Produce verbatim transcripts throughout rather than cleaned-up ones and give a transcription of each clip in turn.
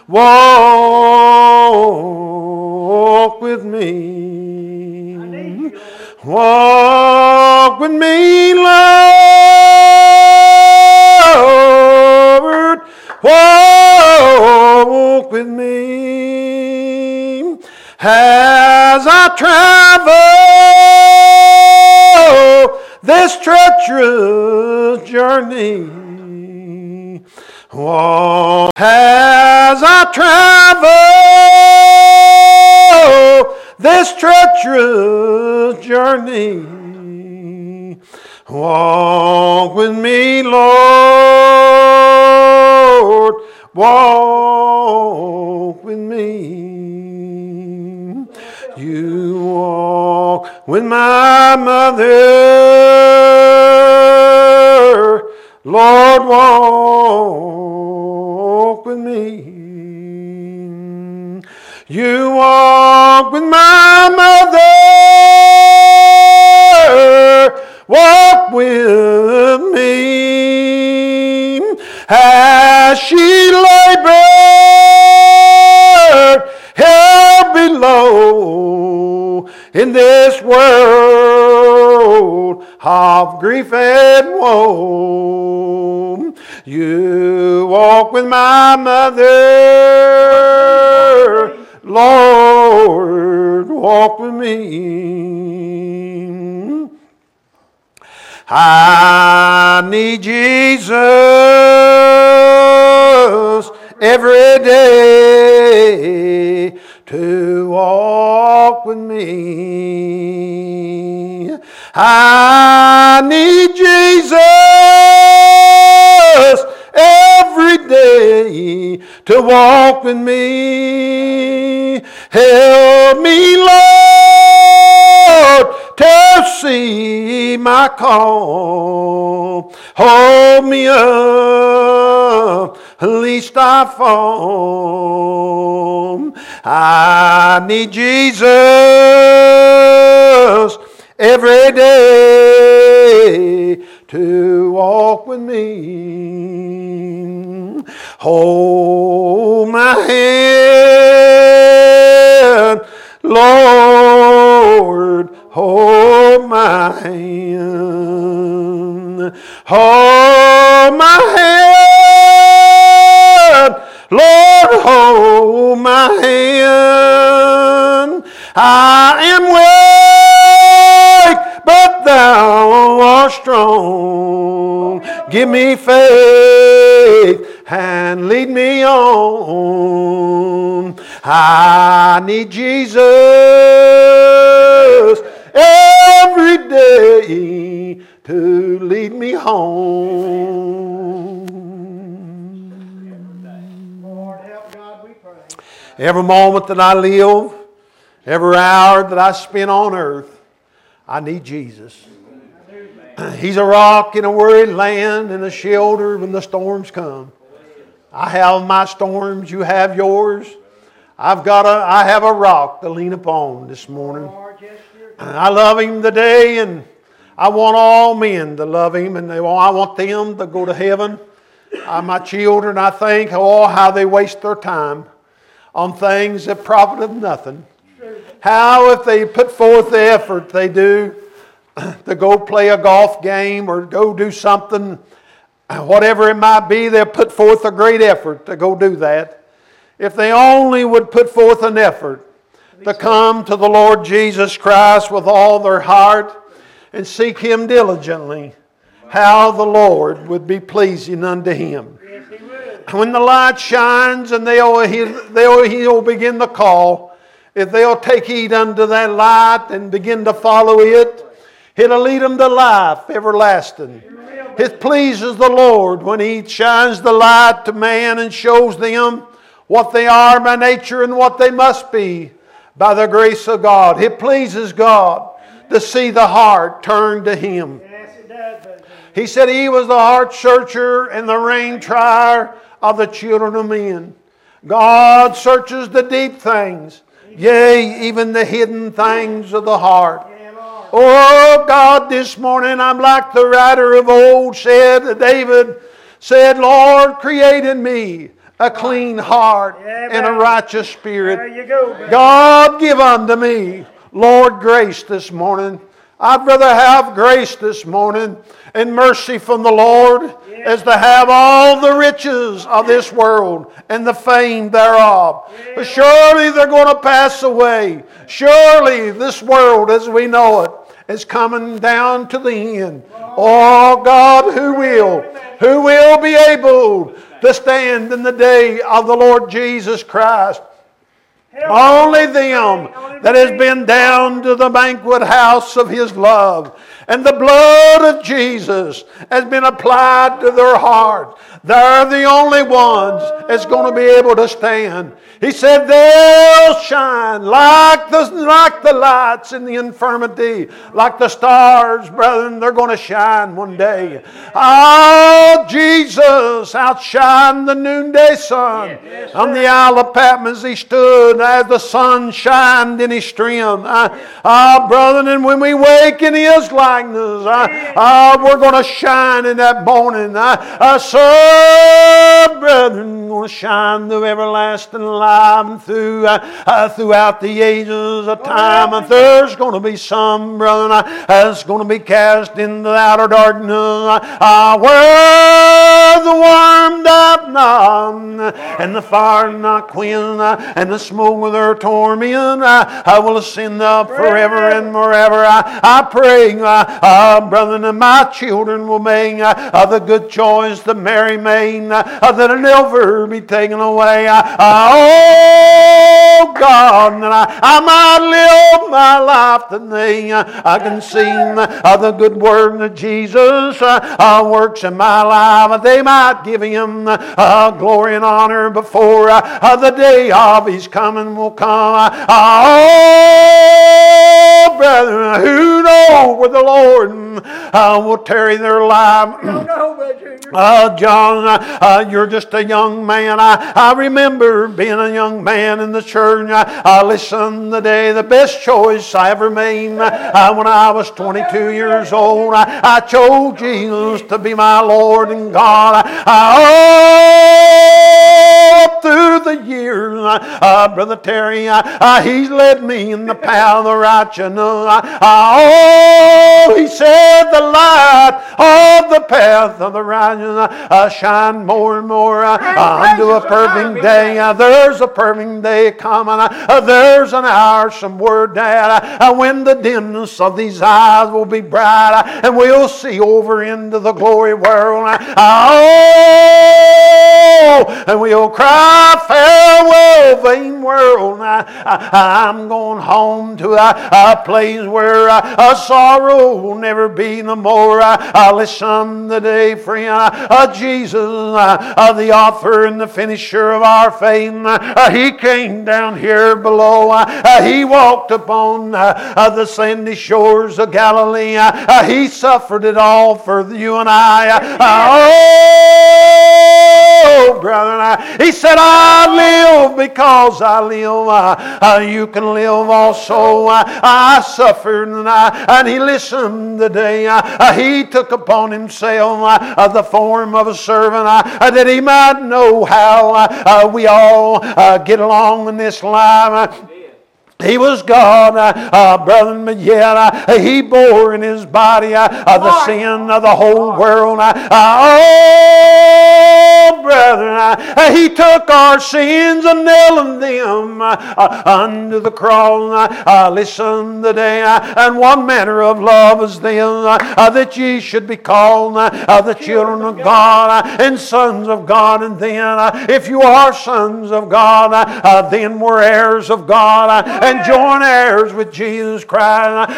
walk with me. Walk with me, Lord. Walk with me as I travel this treacherous journey. Walk as I travel this treacherous journey. Walk with me, Lord. Walk with me. You walk with my mother. Lord, walk with me. You walk with my mother. Walk with me as she labored here below in this world of grief and woe. You walk with my mother, Lord, walk with me. I need Jesus every day to walk with me. I need Jesus every day to walk with me. Help me, Lord, to see my call. Hold me up, lest I fall. I need Jesus every day to walk with me. Hold my hand, Lord, hold my hand. Hold my hand, Lord, hold my hand. I am weak, but thou art strong. Give me faith and lead me on. I need Jesus every day to lead me home. Lord, help God, we pray. Every moment that I live, every hour that I spend on earth, I need Jesus. He's a rock in a worried land and a shelter when the storms come. I have my storms, you have yours. I've got a, I have a rock to lean upon this morning. I love Him today, and I want all men to love Him, and they want, I want them to go to heaven. Uh, my children, I think, oh, how they waste their time on things that profit them nothing. How if they put forth the effort they do to go play a golf game or go do something, whatever it might be, they'll put forth a great effort to go do that. If they only would put forth an effort to come to the Lord Jesus Christ with all their heart and seek Him diligently, how the Lord would be pleasing unto Him. When the light shines and they'll, they'll, He'll begin to call, if they'll take heed unto that light and begin to follow it, it'll lead them to life everlasting. It pleases the Lord when He shines the light to man and shows them what they are by nature and what they must be by the grace of God. It pleases God to see the heart turned to Him. He said He was the heart searcher and the rein trier of the children of men. God searches the deep things, yea, even the hidden things of the heart. Oh God, this morning I'm like the writer of old said, David said, Lord, create in me a clean heart, Yeah, and a brother. righteous spirit. There you go, brother. God, give unto me, Lord, grace this morning. I'd rather have grace this morning and mercy from the Lord as to have all the riches of this world and the fame thereof. But surely they're going to pass away. Surely this world as we know it is coming down to the end. Oh God, who will, who will be able to stand in the day of the Lord Jesus Christ? Only them that has been down to the banquet house of His love, and the blood of Jesus has been applied to their heart. They're the only ones that's going to be able to stand. He said they'll shine like the, like the lights in the infirmity, like the stars, brethren, they're going to shine one day. Oh, Jesus outshined the noonday sun. On the Isle of Patmos He stood as the sun shined in His strength. Ah, brethren, and when we wake in His likeness, ah, we're going to shine in that morning. Ah, so, brethren, going to shine through everlasting life and through, uh, uh, throughout the ages of time. And there's going to be some, brethren, uh, that's going to be cast into the outer darkness, uh, where the worm doth not, and the fire not quench, uh, and the smoke of their torment uh, I will ascend up forever and forever. I, I pray, uh, uh, brethren, that my children will make uh, uh, the good choice, the Mary made, uh, that'll never be taken away. Uh, uh, Oh God, that I, I might live my life today. I can see uh, the good work that Jesus uh, uh, works in my life. They might give Him uh, glory and honor before uh, uh, the day of His coming will come. Uh, oh, brethren, who knows where the Lord uh, will tarry their life. Uh, John, uh, uh, you're just a young man. I, I remember being a young man in the church. I, I listened the day, the best choice I ever made uh, when I was twenty-two years old. I, I chose Jesus to be my Lord and God. I, I, oh, through the years, uh, uh, Brother Terry, uh, uh, He's led me in the path of righteousness. Uh, oh, He said the light of the path of the righteous Uh, shine more and more uh, uh, unto a perfect day. Uh, there's a perfect day coming. Uh, there's an hour somewhere that uh, when the dimness of these eyes will be bright uh, and we'll see over into the glory world. Uh, oh, and we'll cry, farewell, vain world. Uh, uh, I'm going home to a, a place where uh, a sorrow will never be no more. Uh, uh, listen today, friend. Uh, Jesus, uh, uh, the author and the finisher of our faith, uh, He came down here below. Uh, uh, he walked upon uh, uh, the sandy shores of Galilee. Uh, uh, he suffered it all for you and I. Uh, oh, brother, uh, He said, I live because I live. Uh, uh, you can live also. Uh, I suffered and, I, and He listened today. Uh, uh, he took upon Himself uh, uh, the form of a servant uh, that He might know how uh, uh, we all uh, get along in this life. Uh, He was God, uh, uh, brother, but yet uh, He bore in His body uh, uh, the sin of the whole world. Uh, uh, oh, brethren, uh, He took our sins and nailed them uh, uh, under the cross. Uh, uh, listen today, uh, and one manner of love is this, uh, uh, that ye should be called uh, uh, the children of God uh, and sons of God. And then, uh, if you are sons of God, uh, uh, then we're heirs of God. Uh, and join heirs with Jesus Christ.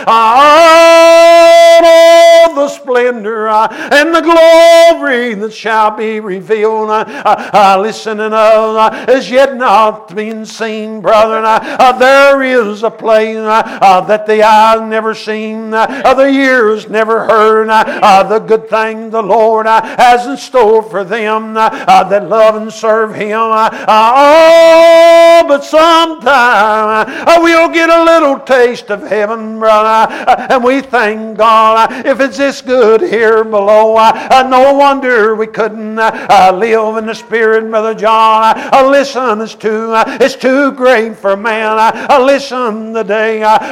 All the splendor uh, and the glory that shall be revealed. Uh, uh, listening of uh, is yet not being seen, brethren. Uh, uh, there is a place uh, uh, that the eye never seen, uh, the ears never heard. Uh, uh, the good thing the Lord uh, has in store for them uh, uh, that love and serve Him. Uh, uh, oh, but sometime uh, we'll get a little taste of heaven, brother, uh, and we thank God uh, if it's this good here below. Uh, uh, no wonder we couldn't uh, uh, live in the Spirit Spirit, Brother John. Uh, listen, it's too, uh, it's too great for man. Uh, listen today. Uh,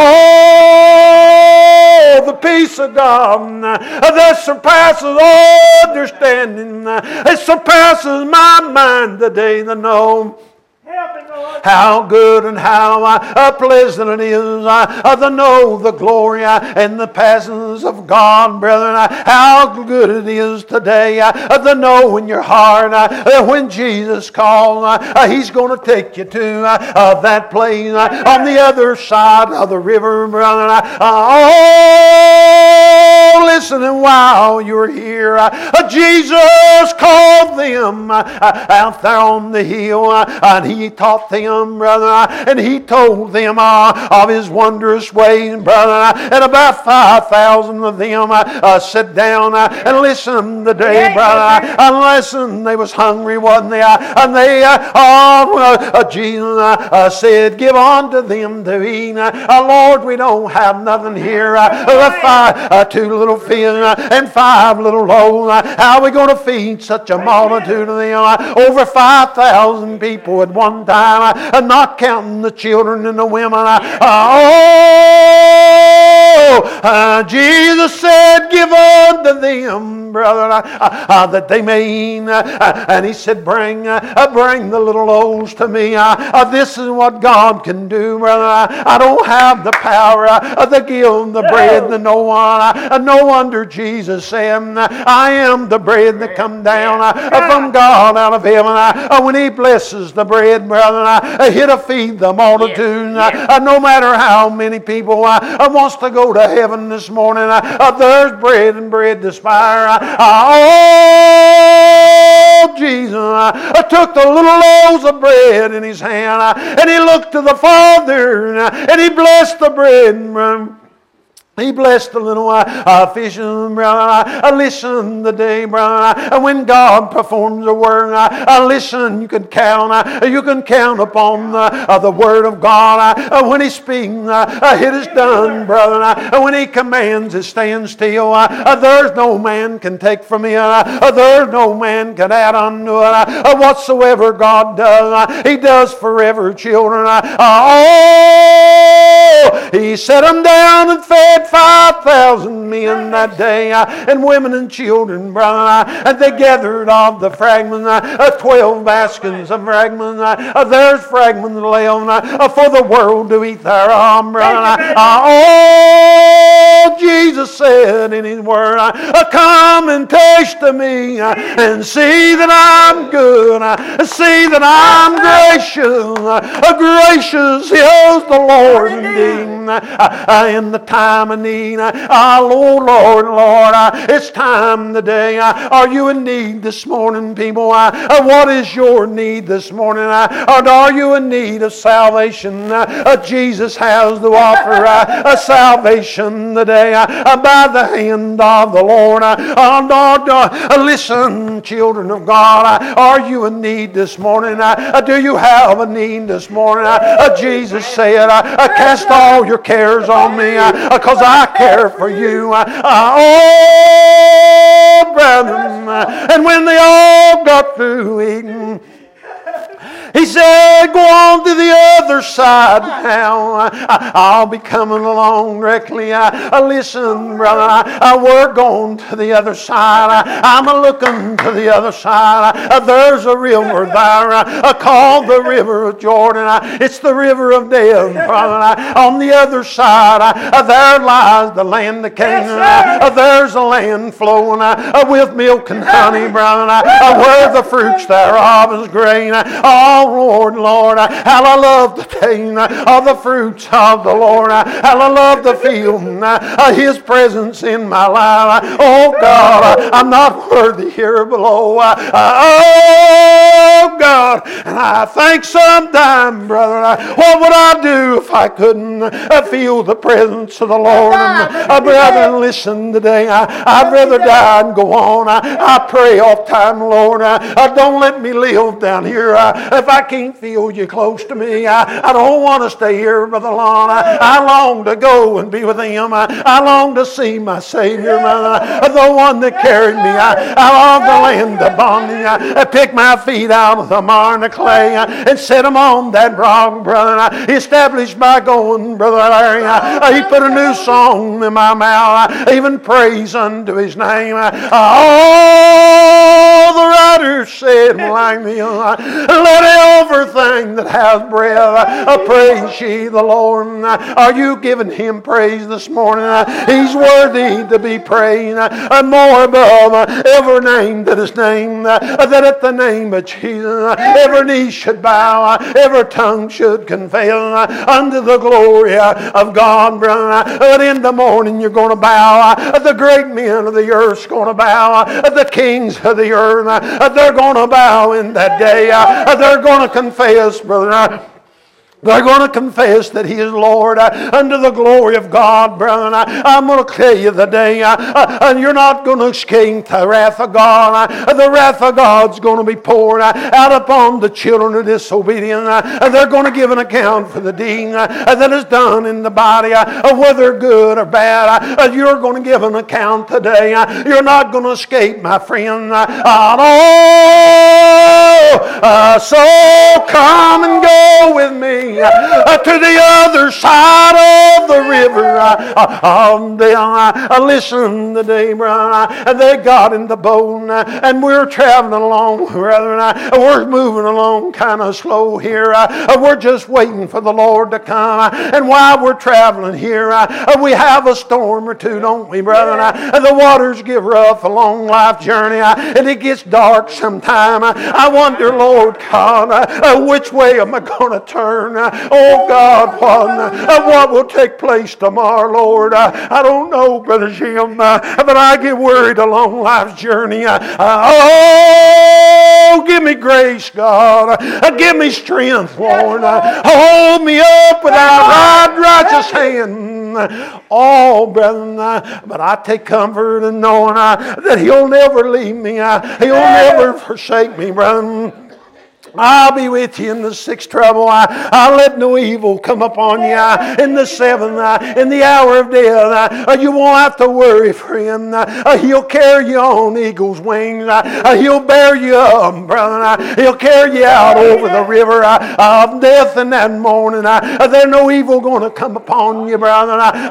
oh, the peace of God uh, that surpasses all understanding. Uh, it surpasses my mind today to know how good and how uh, pleasant it is uh, to know the glory uh, and the passions of God, brethren. Uh, how good it is today uh, to know in your heart uh, that when Jesus calls, uh, uh, He's going to take you to uh, uh, that place uh, on the other side of the river, brethren. Uh, oh, listen, and while you're here, uh, uh, Jesus called them uh, uh, out there on the hill, uh, and He taught them, brother, and He told them uh, of His wondrous ways, brother, and about five thousand of them uh, uh, sat down uh, and listened today, brother, and listened. They was hungry, wasn't they? Uh, and they, uh, oh, uh, Jesus uh, uh, said, give unto them to eat. Uh, Lord, we don't have nothing here. Uh, uh, five, uh, two little fish uh, and five little loaves. Uh, how are we going to feed such a multitude of them? Uh, over five thousand people at one time. Uh, not counting the children and the women. Uh, oh, uh, Jesus said, give unto them, brother, uh, uh, that they may eat. Uh, and He said, bring, uh, bring the little loaves to me. Uh, uh, this is what God can do, brother. Uh, I don't have the power uh, to give the bread to no one. Uh, no wonder Jesus said, I am the bread that come down uh, from God out of heaven. Uh, when He blesses the bread, brother, uh, He'll feed the multitude. Yes, yes. Uh, no matter how many people uh, wants to go to heaven this morning, uh, uh, there's bread and bread to spare. Uh, oh, Jesus uh, took the little loaves of bread in His hand uh, and He looked to the Father uh, and He blessed the bread. Um, He blessed the little uh, uh, fishes, brother. Uh, listen today, brother. Uh, when God performs a word, uh, uh, listen, you can count. Uh, you can count upon the, uh, the word of God. Uh, when He speaks, uh, uh, it is done, brother. Uh, when He commands, it stands still. Uh, uh, there's no man can take from it. Uh, uh, there's no man can add unto it. Uh, uh, whatsoever God does, uh, He does forever, children. Uh, uh, oh, He set them down and fed five thousand men that day, uh, and women and children, brother, uh, and they gathered of the fragments, uh, uh, twelve baskets of fragments. Uh, uh, there's fragments left uh, for the world to eat thereof, brother. Uh, uh, oh, Jesus said in His word, uh, uh, come and taste of me uh, and see that I'm good, uh, see that I'm gracious. Uh, gracious is the Lord indeed. Uh, uh, in the time of need. Oh, Lord, Lord, Lord, uh, it's time today. Uh, are you in need this morning, people? Uh, uh, what is your need this morning? Uh, or are you in need of salvation? Uh, uh, Jesus has to offer uh, a salvation today uh, uh, by the hand of the Lord. Uh, uh, Lord, uh, listen, children of God, uh, are you in need this morning? Uh, uh, do you have a need this morning? Uh, uh, Jesus said, uh, uh, cast all your cares on me, because uh, I care for you. Uh, uh, oh, brethren. Uh, and when they all got through eating, He said, go on to the other side now. I'll be coming along directly. Listen, brother, we're going to the other side. I'm looking to the other side. There's a river there called the River of Jordan. It's the river of death, brother. On the other side, there lies the land of Canaan. There's a land flowing with milk and honey, brother, where the fruits thereof is great. Oh, Lord, Lord, how I love the taste of the fruits of the Lord. How I love to feel His presence in my life. Oh, God, I'm not worthy here below. Oh, God, and I think sometime, brother, what would I do if I couldn't feel the presence of the Lord? And, brother, listen today. I'd rather die and go on. I pray all the time, Lord, don't let me live down here. If I can't feel you close to me. I, I don't want to stay here, Brother Lon. I, I long to go and be with Him. I, I long to see my Savior, man, the one that carried me. I, I long to land the bondage. I, I pick my feet out of the mire and the clay and set them on that rock, brother. I established my going, Brother Larry. I, he put a new song in my mouth. I even praise unto His name. All the writers said like me, let everything that has breath praise ye the Lord. Are you giving Him praise this morning? He's worthy to be praised, more above every name that is named, that at the name of Jesus every knee should bow, every tongue should confess unto the glory of God, brother. But in the morning you're going to bow. The great men of the earth's going to bow. The kings of the earth, they're going to bow in that day. They're going to confess, brother. They're going to confess that He is Lord uh, unto the glory of God, brother. I, I'm going to tell you the day, uh, uh, and you're not going to escape the wrath of God. Uh, the wrath of God's going to be poured uh, out upon the children of disobedience. Uh, and they're going to give an account for the deed uh, that is done in the body, uh, whether good or bad. Uh, you're going to give an account today. Uh, you're not going to escape, my friend. Uh, oh, uh, so come and go with me Uh, to the other side of the river. Uh, uh, they, uh, listen today, brother. Uh, they got in the boat uh, and we're traveling along, brethren. Uh, we're moving along kind of slow here. Uh, we're just waiting for the Lord to come. Uh, and while we're traveling here, uh, we have a storm or two, don't we, brethren? Uh, the waters get rough, a long life journey, uh, and it gets dark sometime. Uh, I wonder, Lord God, uh, which way am I going to turn? Uh, Oh God, what, uh, what will take place tomorrow, Lord? Uh, I don't know, Brother Jim, uh, but I get worried along life's journey. Uh, uh, oh, give me grace, God. Uh, give me strength, Lord. Uh, hold me up with thy right righteous hand. Oh, brethren, uh, but I take comfort in knowing uh, that He'll never leave me. Uh, he'll never forsake me, brethren. I'll be with you in the sixth trouble. I, I'll let no evil come upon you. I, in the seventh, I, in the hour of death, I, you won't have to worry, friend. I, he'll carry you on eagle's wings. I, he'll bear you up, brother. I, he'll carry you out over the river I, of death in that morning. I, there's no evil going to come upon you, brother. I,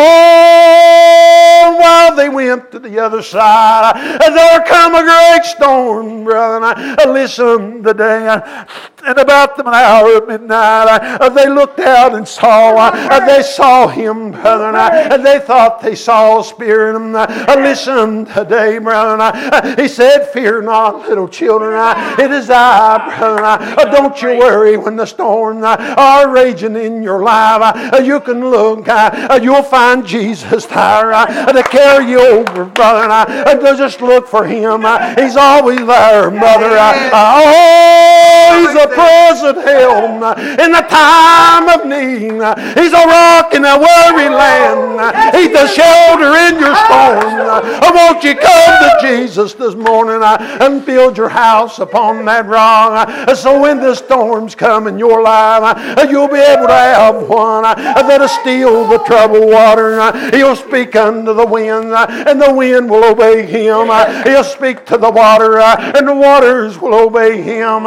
oh, while they went to the other side, I, there come a great storm, brother. I, listen today. And about the hour of midnight, uh, they looked out and saw, uh, they saw Him, brother, uh, and they thought they saw a spirit in Him. Uh, listen today, brother. Uh, he said, fear not, little children. Uh, it is I, brother. Uh, don't you worry when the storms uh, are raging in your life. Uh, you can look, uh, you'll find Jesus there uh, to carry you over, brother. Uh, just look for Him. Uh, he's always there, brother. Uh, oh, He's a present help in the time of need. He's a rock in a weary land. He's a shelter in your storm. Won't you come to Jesus this morning and build your house upon that rock? So when the storms come in your life, you'll be able to have one that'll steal the troubled water. He'll speak unto the wind, and the wind will obey Him. He'll speak to the water, and the waters will obey Him.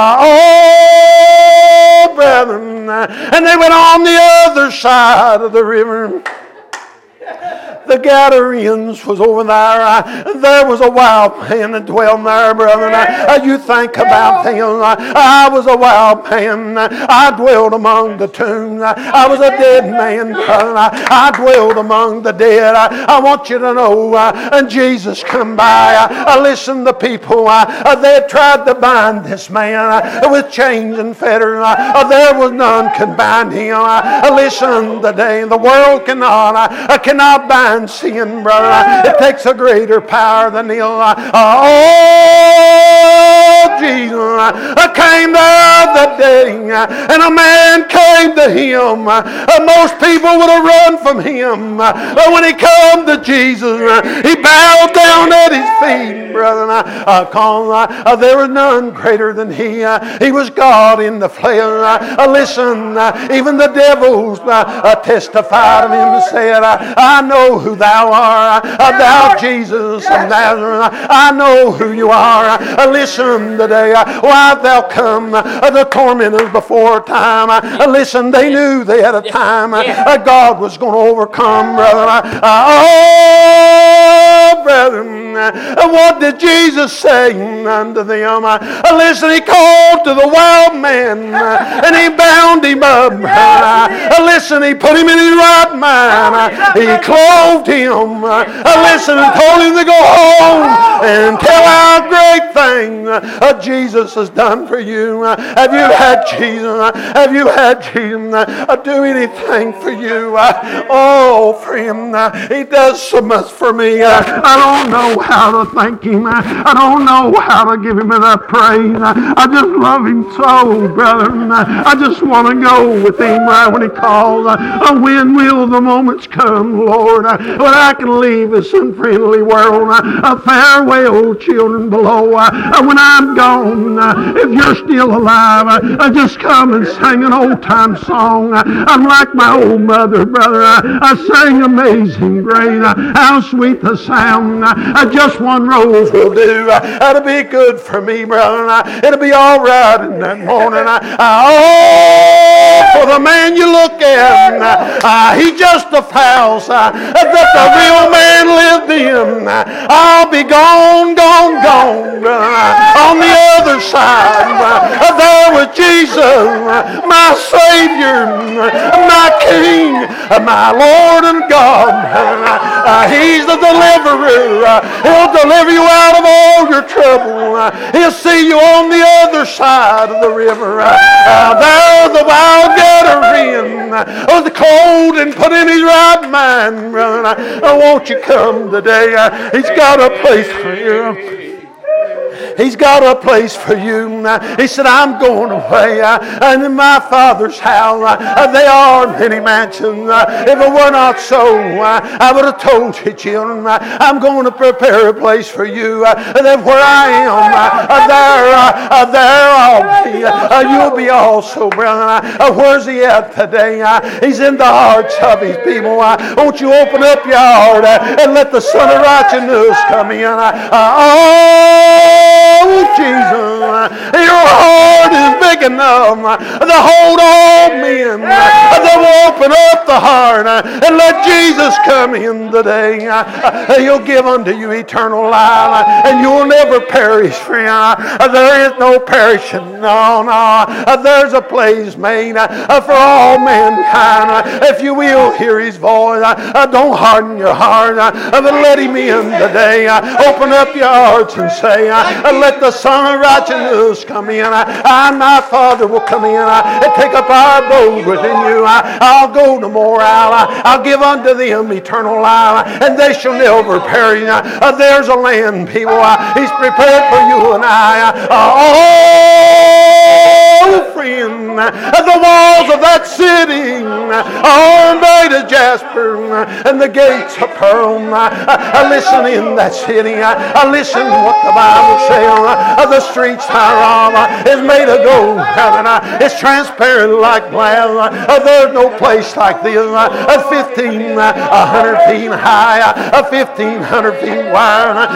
Oh, brethren. And they went on the other side of the river. The Gadarenes was over there. Uh, there was a wild man that dwelt there, brother. Uh, you think about them. Uh, I was a wild man. Uh, I dwelled among the tombs. Uh, I was a dead man, brother. Uh, I dwelled among the dead. Uh, I want you to know, uh, and Jesus come by. Uh, listen, the people, uh, uh, they had tried to bind this man uh, with chains and fetters. Uh, uh, there was none could bind him. Uh, listen, today the world cannot, uh, cannot bind sin, brother. It takes a greater power than He'll. Uh, oh, Jesus came the other day, and a man came to him. Most people would have run from him, but when he come to Jesus, he bowed down at his feet, brother. Uh, cause, uh, there was none greater than he. Uh, he was God in the flesh. Uh, listen, uh, even the devils uh, uh, testified of him and said, uh, I know who thou art, uh, thou Jesus of Nazareth. I know who you are. Uh, listen today, uh, why hast thou come? Uh, the tormentors before time. Uh, listen, they knew they had a time. Uh, God was going to overcome, brother. Uh, oh, brethren, uh, what did Jesus say unto them? Uh, listen, he called to the wild man uh, and he bound him up. Uh, listen, he put him in his right mind. Uh, he clothed him. Uh, listen, and told him to go home and tell how great things uh, Jesus has done for you. Uh, have you had Jesus? Uh, have you had Jesus uh, do anything for you? Uh, oh, friend, uh, he does so much for me. Uh, I don't know how to thank him. Uh, I don't know how to give him enough praise. Uh, I just love him so, brother. Uh, I just want to go with him right when he calls. Uh, when will the moments come, Lord, uh, when I can leave this unfriendly world? Uh, farewell, children below. Uh, when I'm gone, uh, if you're still alive, uh, just come and sing an old-time song. Uh, I'm like my old mother, brother. Uh, I sang Amazing Grace. Uh, how sweet the sound. Uh, just one rose will do. Uh, that'll be good for me, brother. Uh, it'll be all right in that morning. Uh, oh, for the man you look at, uh, he justifies uh, that the real man lived in. Uh, I'll be gone, gone, gone. Uh, on the other side, uh, there was Jesus, uh, my Savior, uh, my King, uh, my Lord and God. Uh, uh, he's the deliverer. Uh, he'll deliver you out of all your trouble. Uh, he'll see you on the other side of the river. Uh, uh, there the wild Gadarene uh, was cold and put in his right mind. Brother, uh, won't you come today? Uh, he's got a place for you. He's got a place for you. He said, I'm going away. And in my Father's house, there are many mansions. If it were not so, I would have told you, children, I'm going to prepare a place for you. That where I am, there, there I'll be. You'll be also, brother. Where's he at today? He's in the hearts of his people. Won't you open up your heart and let the Son of Righteousness come in? Oh! Oh, Jesus, your heart is big enough to hold all men. That will open up the heart and let Jesus come in today. He'll give unto you eternal life, and you'll never perish, friend. There is no perishing. No, no. There's a place made for all mankind. If you will hear his voice, don't harden your heart, but let him in today. Open up your hearts and say, let the Son of Righteousness come in, and my Father will come in and take up our abode within you. I'll go no more. I'll, I'll give unto them eternal life, and they shall never perish. There's a land, people. He's prepared for you and I. Oh, friend, the walls of that city are made of jasper, and the gates of pearl. Listen in that city. Listen to what the Bible says. The streets thereof is made of gold. It's transparent like glass. There's no place like this. Fifteen hundred feet high, fifteen hundred feet wide.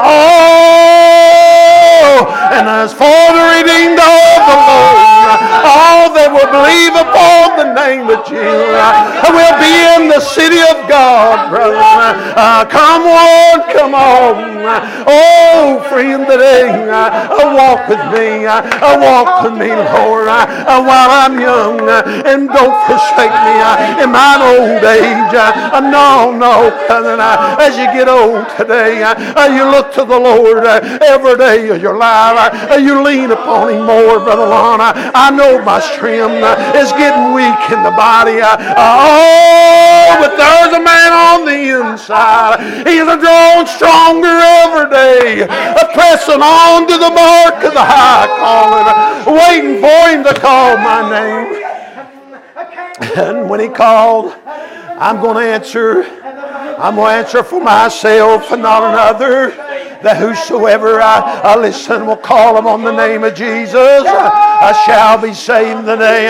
Oh, and as for the redeemed of the Lord, all that will believe upon the name of Jesus will be in the city of God, brother. Uh, come on, come on. Oh, friend, today, uh, walk with me. Uh, walk with me, Lord, uh, while I'm young, uh, and don't forsake me uh, in my old age. Uh, no, no, brother. Uh, as you get old today, uh, you look to the Lord uh, every day of your life. Uh, you lean upon him more, Brother Lon. Uh, I know my strength. man is getting weak in the body. Oh, but there's a man on the inside. He's grown stronger every day, pressing on to the mark of the high calling, waiting for him to call my name. And when he called, I'm going to answer. I'm going to answer for myself and not another. That whosoever I, I listen will call him on the name of Jesus, I shall be saved the day.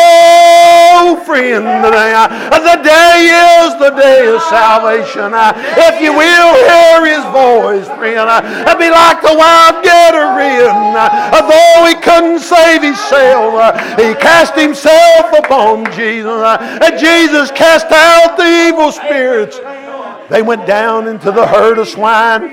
Oh, friend, the day. The day is the day of salvation. If you will hear his voice, friend, be like the wild Gadarene. Though he couldn't save himself, he cast himself upon Jesus. And Jesus cast out the evil spirits. They went down into the herd of swine.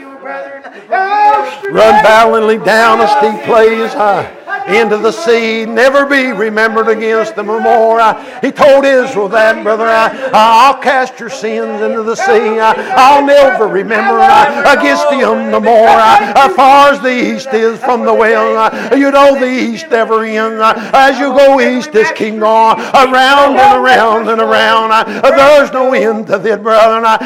Run valiantly down a steep place uh, into the sea, never be remembered against them no more. Uh, he told Israel that, brother, uh, I'll cast your sins into the sea. Uh, I'll never remember uh, against them no more. Uh, as far as the east is from the west, uh, you know the east never ends. Uh, as you go east, this keep going around and around and around. Uh, there's no end to it, brother. Uh,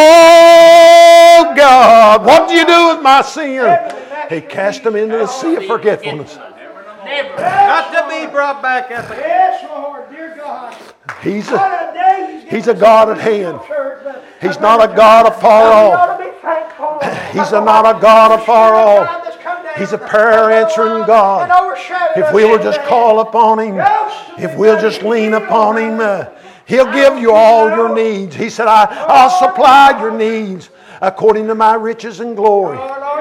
oh, God, what do you do with my sin? He cast them into the sea of forgetfulness. Never. Got to be brought back up again. Yes, Lord, dear God. He's a, he's a God at hand. He's not a God afar off. He's a, not a God afar off. He's a prayer answering God. If we will just call upon Him, if we'll just lean upon Him, uh, He'll give you all your needs. He said, I, I'll supply your needs according to my riches and glory.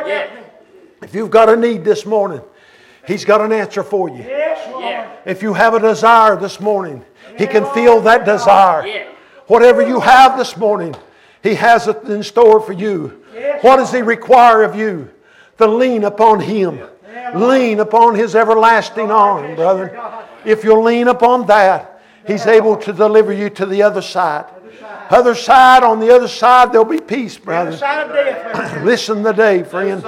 If you've got a need this morning, He's got an answer for you. If you have a desire this morning, He can feel that desire. Whatever you have this morning, He has it in store for you. What does He require of you? To lean upon Him. Lean upon His everlasting arm, brother. If you'll lean upon that, He's able to deliver you to the other side. Other side, on the other side, there'll be peace, brother. Listen today, friend.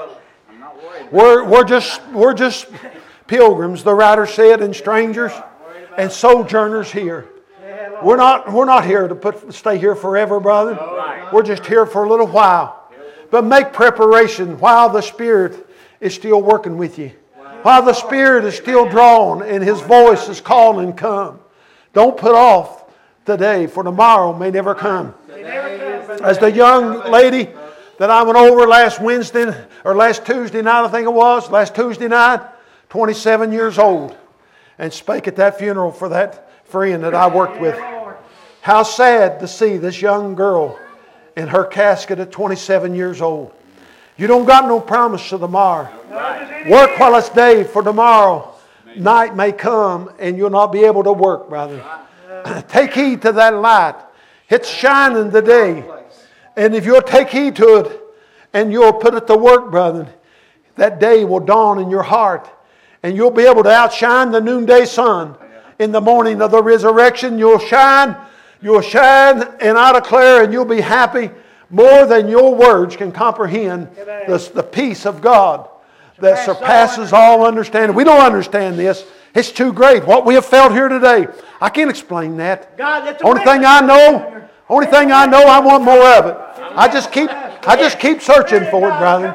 We're, we're, just, we're just pilgrims, the writer said, and strangers and sojourners here. We're not, we're not here to put, stay here forever, brother. We're just here for a little while. But make preparation while the Spirit is still working with you. While the Spirit is still drawn and His voice is calling, come. Don't put off today, for tomorrow may never come. As the young lady that I went over last Wednesday, or last Tuesday night, I think it was, last Tuesday night, twenty-seven years old, and spake at that funeral for that friend that I worked with. How sad to see this young girl in her casket at twenty-seven years old. You don't got no promise of tomorrow. Work while it's day, for tomorrow night may come and you'll not be able to work, brother. Take heed to that light. It's shining today. And if you'll take heed to it and you'll put it to work, brother, that day will dawn in your heart. And you'll be able to outshine the noonday sun. In the morning of the resurrection, you'll shine. You'll shine, and I declare, and you'll be happy more than your words can comprehend. The, the peace of God that surpasses all understanding. We don't understand this. It's too great. What we have felt here today, I can't explain that. Only thing I know, only thing I know, I want more of it. I just keep, I just keep searching for it, brother.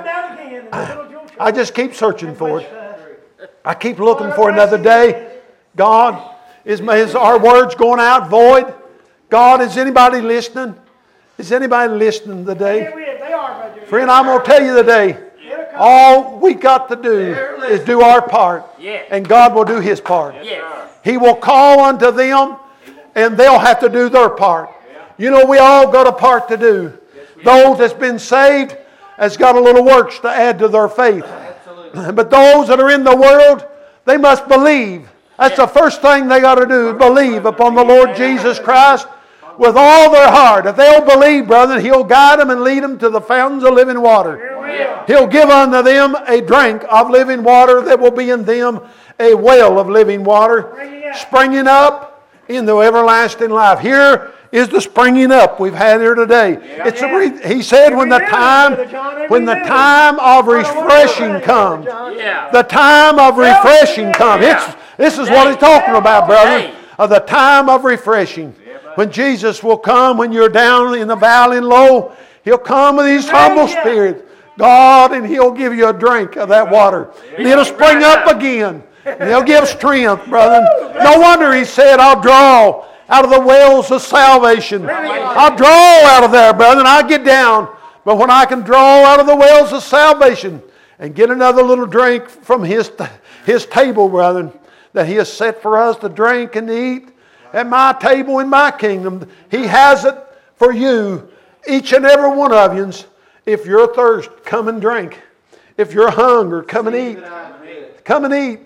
I just keep searching for it. I keep looking for another day. God, is, is our words going out void? God, is anybody listening? Is anybody listening today? Friend, I'm going to tell you today, all we got to do is do our part, and God will do His part. He will call unto them, and they'll have to do their part. You know, we all got a part to do. Those that's been saved has got a little works to add to their faith. But those that are in the world, they must believe. That's the first thing they got to do, believe upon the Lord Jesus Christ with all their heart. If they'll believe, brother, He'll guide them and lead them to the fountains of living water. He'll give unto them a drink of living water that will be in them a well of living water, springing up into everlasting life. Here is the springing up we've had here today. It's a re- he said when the time when the time of refreshing comes, the time of refreshing comes. It's, this is what he's talking about, brother. Of the time of refreshing. When Jesus will come, when you're down in the valley and low, He'll come with His humble spirit, God, and He'll give you a drink of that water. And it'll spring up again. And He'll give strength, brother. No wonder He said, I'll draw out of the wells of salvation. I'll draw out of there, brother, and I'll get down. But when I can draw out of the wells of salvation and get another little drink from His, his table, brother, that He has set for us to drink and eat at my table in my kingdom, He has it for you, each and every one of you. If you're thirsty, come and drink. If you're hungry, come and eat. Come and eat.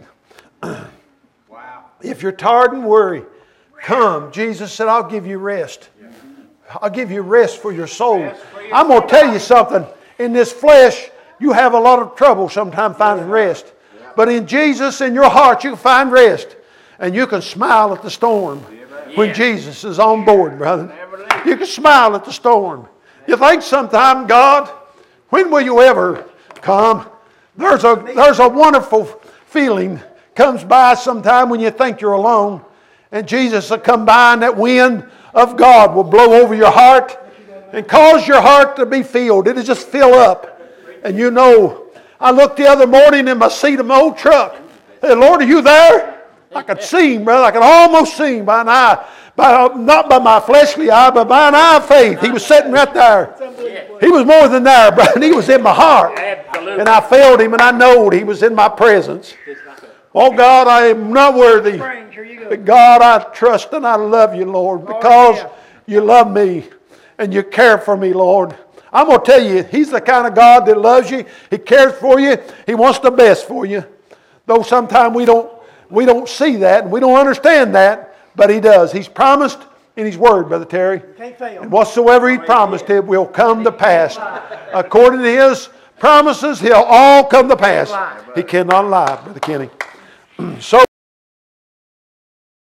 If you're tired and worried, come. Jesus said, I'll give you rest. I'll give you rest for your soul. I'm going to tell you something. In this flesh, you have a lot of trouble sometimes finding rest. But in Jesus, in your heart, you can find rest. And you can smile at the storm when Jesus is on board, brother. You can smile at the storm. You think sometime, God, when will you ever come? There's a, there's a wonderful feeling comes by sometime when you think you're alone. And Jesus will come by and that wind of God will blow over your heart and cause your heart to be filled. It'll just fill up. And you know, I looked the other morning in my seat of my old truck. Hey, Lord, are you there? I could see Him, brother. I could almost see Him by an eye. By, not by my fleshly eye, but by an eye of faith. He was sitting right there. He was more than there, brother. He was in my heart. And I felt Him and I knowed He was in my presence. Oh, God, I am not worthy. But God, I trust and I love you, Lord, because you love me and you care for me, Lord. I'm going to tell you, He's the kind of God that loves you. He cares for you. He wants the best for you. Though sometimes we don't, we don't see that and we don't understand that, but He does. He's promised in His Word, Brother Terry. And whatsoever He promised, it will come to pass. According to His promises, He'll all come to pass. He cannot lie, Brother Kenny. So